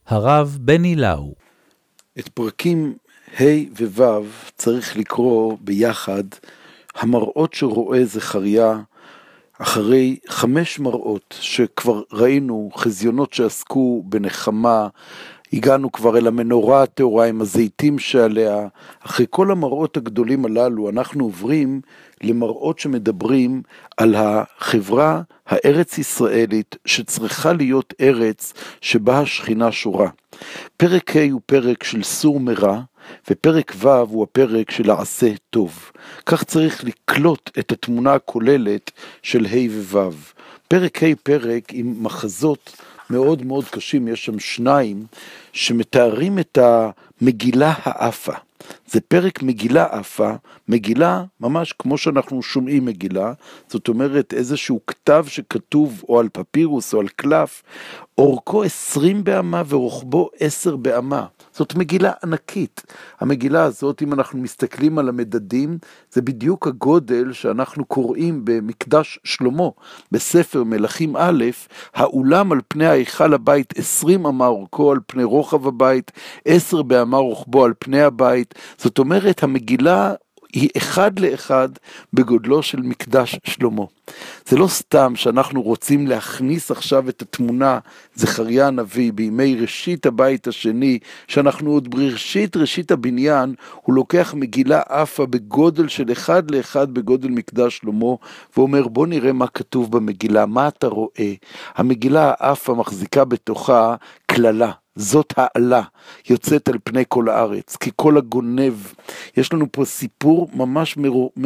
הרב בני לאו. את פרקים ה' וו' צריך לקרוא ביחד, המראות שרואה זכריה, אחרי 5 מראות שכבר ראינו, חזיונות שעסקו בנחמה, הגענו כבר אל המנורה הטהורה עם הזיתים שעליה, אחרי כל המראות הגדולים הללו אנחנו עוברים למראות שמדברים על החברה הארץ ישראלית שצריכה להיות ארץ שבה השכינה שורה. פרק ה' הוא פרק של סור מרע, ופרק ו' הוא הפרק של עשה טוב. כך צריך לקלוט את התמונה הכוללת של ה' וו'. פרק ה' פרק עם מחזות מאוד מאוד קשים, יש שם 2 שמתארים את המגילה האפה. זה פרק מגילה אפה, מגילה ממש כמו שאנחנו שומעים מגילה, זאת אומרת איזשהו כתב שכתוב או על פפירוס או על קלף, אורכו 20 באמה ורוחבו 10 באמה. זאת מגילה ענקית. המגילה הזאת, אם אנחנו מסתכלים על המדדים, זה בדיוק הגודל שאנחנו קוראים במקדש שלמה, בספר מלכים א', האולם על פני ההיכל הבית 20 אמה אורכו על פני רוחב הבית, 10 באמה רוחבו על פני הבית. זאת אומרת, המגילה היא 1 לאחד בגודלו של מקדש שלמה. זה לא סתם שאנחנו רוצים להכניס עכשיו את התמונה, זכריה הנביא, בימי ראשית הבית השני, שאנחנו עוד בראשית הבניין, הוא לוקח מגילה אפה בגודל של 1 לאחד בגודל מקדש שלמה, ואומר בוא נראה מה כתוב במגילה, מה אתה רואה? המגילה האפה מחזיקה בתוכה כללה. זאת העלה, יוצאת על פני כל הארץ, כי כל הגונב, יש לנו פה סיפור ממש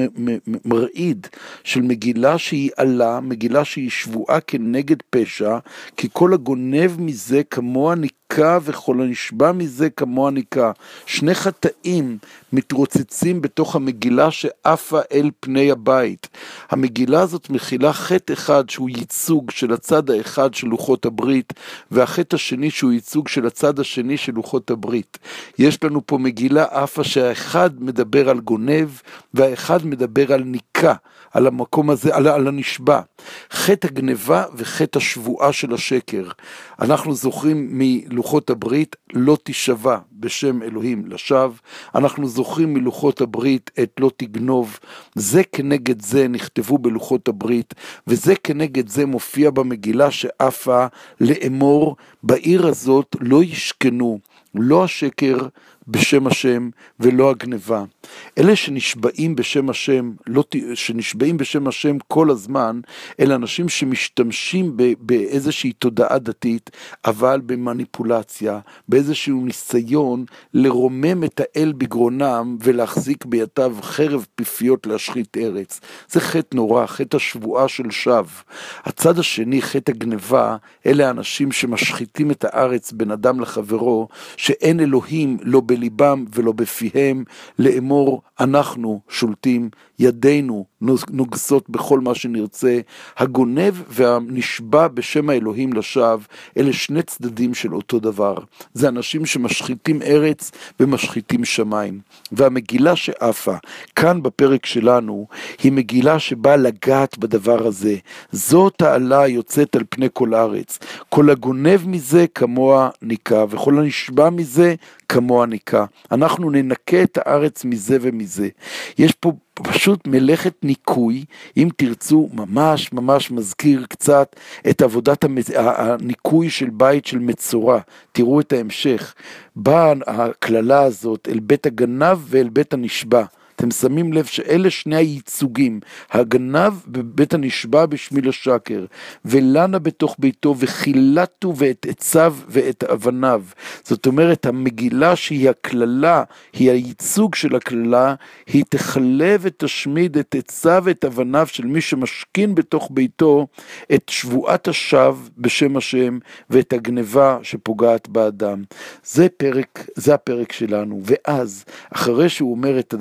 מרעיד, של מגילה שהיא עלה, מגילה שהיא שבועה כנגד פשע, כי כל הגונב מזה כמוה ניקה, וכל הנשבע מזה כמוה ניקה. 2 חטאים מתרוצצים בתוך המגילה שעפה אל פני הבית. המגילה הזאת מכילה חטא אחד שהוא ייצוג של הצד האחד של לוחות הברית, והחטא השני שהוא ייצוג של הצד השני של לוחות הברית. יש לנו פה מגילה אפה שהאחד מדבר על גונב, והאחד מדבר על ניקה, על המקום הזה, על הנשבע. חטא הגנבה וחטא השבועה של השקר. אנחנו זוכרים מלוחות הברית, לא תשבע בשם אלוהים לשווא. אנחנו זוכרים מלוחות הברית את לא תגנוב. זה כנגד זה נכתבו בלוחות הברית, וזה כנגד זה מופיע במגילה שאפה לאמור, בעיר הזאת לא ישכנו, לא השקר בשם השם ולא הגנבה. אלה שנשבעים בשם השם, שנשבעים בשם השם כל הזמן, אלה אנשים שמשתמשים באיזושהי תודעה דתית, אבל במניפולציה, באיזשהו ניסיון לרומם את האל בגרונם ולהחזיק בידיו חרב פיפיות להשחית ארץ. זה חטא נורא, חטא השבועה של שווא. הצד השני, חטא הגנבה, אלה האנשים שמשחיתים את הארץ בין אדם לחברו, שאין אלוהים לא בליבם ולא בפיהם, לאמור אנחנו שולטים, ידינו נוגסות בכל מה שנרצה. הגונב והנשבע בשם האלוהים לשווא, אלה 2 צדדים של אותו דבר. זה אנשים שמשחיתים ארץ ומשחיתים שמיים. והמגילה שאפה, כאן בפרק שלנו, היא מגילה שבאה לגעת בדבר הזה. זאת העלה יוצאת על פני כל הארץ. כל הגונב מזה כמוה ניקה, וכל הנשבע מזה כמוה ניקה. אנחנו ננקה את הארץ מזה ומזה. יש פה פשוט מלאכת ניקוי, אם תרצו, ממש ממש מזכיר קצת את עבודת הניקוי של בית של מצורע. תראו את ההמשך. באה הכללה הזאת אל בית הגנב ואל בית הנשבע. אתם שמים לב שאלה 2 הייצוגים, הגנב בבית הנשבע בשמיל השקר, ולנה בתוך ביתו, וחילתו ואת עציו ואת אבניו. זאת אומרת, המגילה שהיא הכללה, היא הייצוג של הכללה, היא תחלב ותשמיד את עציו ואת אבניו של מי שמשכין בתוך ביתו את שבועת השווא בשם השם, ואת הגנבה שפוגעת באדם. זה הפרק שלנו. ואז, אחרי שהוא אומר את הדבר הזה,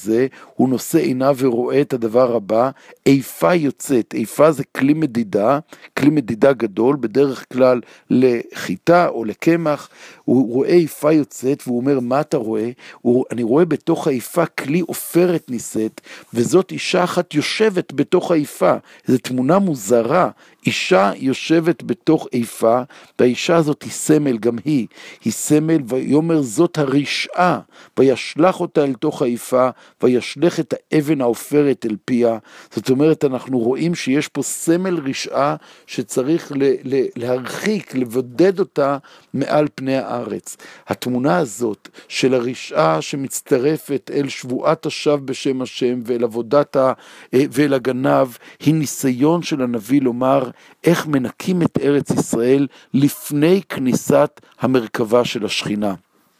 זה, הוא נושא עיניו ורואה את הדבר הבא, איפה יוצאת, איפה זה כלי מדידה גדול, בדרך כלל לחיטה או לקמח, הוא רואה איפה יוצאת, והוא אומר, מה אתה רואה? אני רואה בתוך האיפה כלי עופרת נישאת, וזאת אישה אחת יושבת בתוך האיפה, זו תמונה מוזרה, אישה יושבת בתוך איפה, והאישה הזאת היא סמל, גם היא סמל, ויאמר זאת הרשעה, וישלח אותה אל תוך האיפה, וישלח את האבן העופרת אל פיה. זאת אומרת, אנחנו רואים שיש פה סמל רשעה, שצריך להרחיק, לבודד אותה מעל פני הארץ. התמונה הזאת של הרשעה שמצטרפת אל שבועת השווא בשם השם, ואל הגנב, היא ניסיון של הנביא לומר, איך מנקים את ארץ ישראל לפני כניסת המרכבה של השכינה.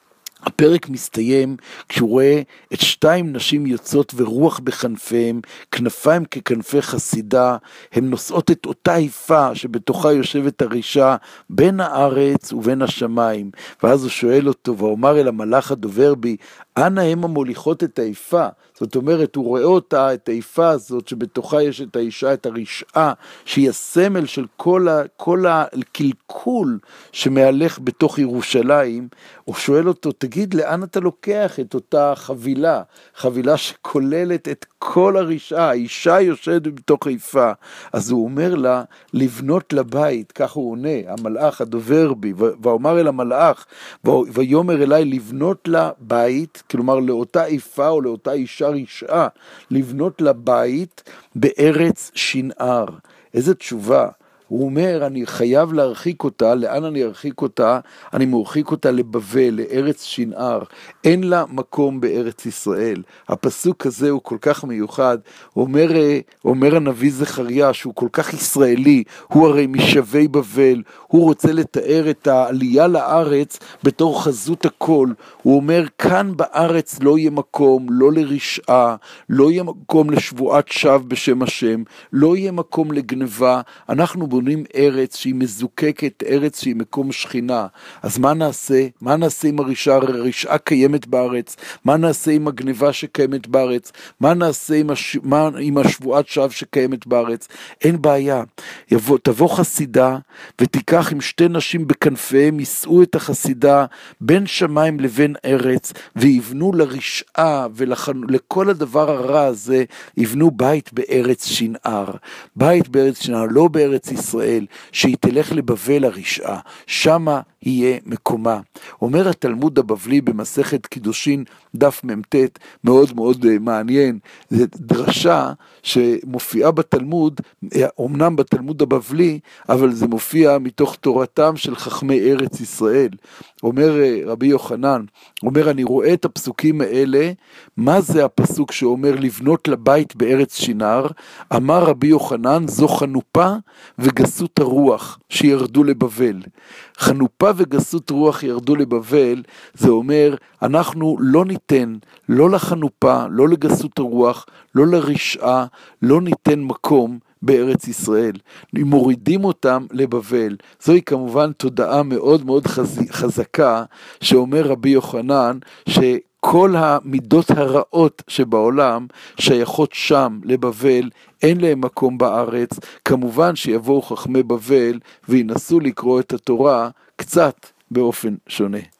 הפרק מסתיים כשהוא רואה את 2 נשים יוצאות ורוח בכנפיהם, כנפיים ככנפי חסידה, הן נושאות את אותה איפה שבתוכה יושבת הרשעה בין הארץ ובין השמיים. ואז הוא שואל אותו, ואומר אל המלאך הדובר בי, אנה הם המוליכות את האיפה? זאת אומרת, הוא רואה אותה, את האיפה הזאת, שבתוכה יש את האישה, את הרשעה, שהיא הסמל של כל הקלקול שמהלך בתוך ירושלים. הוא שואל אותו, תגיד, לאן אתה לוקח את אותה חבילה? חבילה שכוללת את כל הרשעה, האישה יושבת בתוך איפה. אז הוא אומר לה, לבנות לבית, כך הוא עונה, המלאך הדובר בי, ואומר אל המלאך, ויאמר אליי, לבנות לבית, כלומר לאותה איפה או לאותה אישה רשעה, לבנות לבית בארץ שנער. איזה תשובה. הוא אומר, אני חייב להרחיק אותה, לאן אני ארחיק אותה? אני מרחיק אותה לבבל, לארץ שנער. אין לה מקום בארץ ישראל. הפסוק הזה הוא כל כך מיוחד. אומר הנביא זכריה, שהוא כל כך ישראלי, הוא הרי משבי בבל, הוא רוצה לתאר את העלייה לארץ בתור חזות הכל. הוא אומר, כאן בארץ לא יהיה מקום, לא לרשעה, לא יהיה מקום לשבועת שווא בשם השם, לא יהיה מקום לגנבה. אנחנו בונים ארץ שהיא מזוקקת, ארץ שהיא מקום שכינה. אז מה נעשה? מה נעשה עם הרשעה? הרשעה קיימת בארץ. מה נעשה עם הגניבה שקיימת בארץ? מה נעשה עם השבועת שווא שקיימת בארץ? אין בעיה. תבוא חסידה ותיקח עם 2 נשים בכנפיהם, יישאו את החסידה בין שמיים לבין ארץ, ויבנו לרשעה ולכל הדבר הרע הזה, יבנו בית בארץ שנער. בית בארץ שנער, לא בארץ ישראל, שהיא תלך לבבל הרשעה, שמה יהיה מקומה. אומר התלמוד הבבלי במסכת קידושין דף מ"ט, מאוד מאוד מעניין, זה דרשה שמופיעה בתלמוד, אומנם בתלמוד הבבלי, אבל זה מופיע מתוך תורתם של חכמי ארץ ישראל. אומר רבי יוחנן, אומר, אני רואה את הפסוקים האלה, מה זה הפסוק שאומר לבנות לבית בארץ שנער? אמר רבי יוחנן, זו חנופה וגסות הרוח שירדו לבבל. חנופה וגסות רוח ירדו לבבל, זה אומר, אנחנו לא ניתן, לא לחנופה, לא לגסות הרוח, לא לרשעה, לא ניתן מקום בארץ ישראל. מורידים אותם לבבל. זוהי כמובן תודעה מאוד מאוד חזקה, שאומר רבי יוחנן, כל המידות הרעות שבעולם שייכות שם לבבל, אין להם מקום בארץ. כמובן שיבואו חכמי בבל וינסו לקרוא את התורה קצת באופן שונה.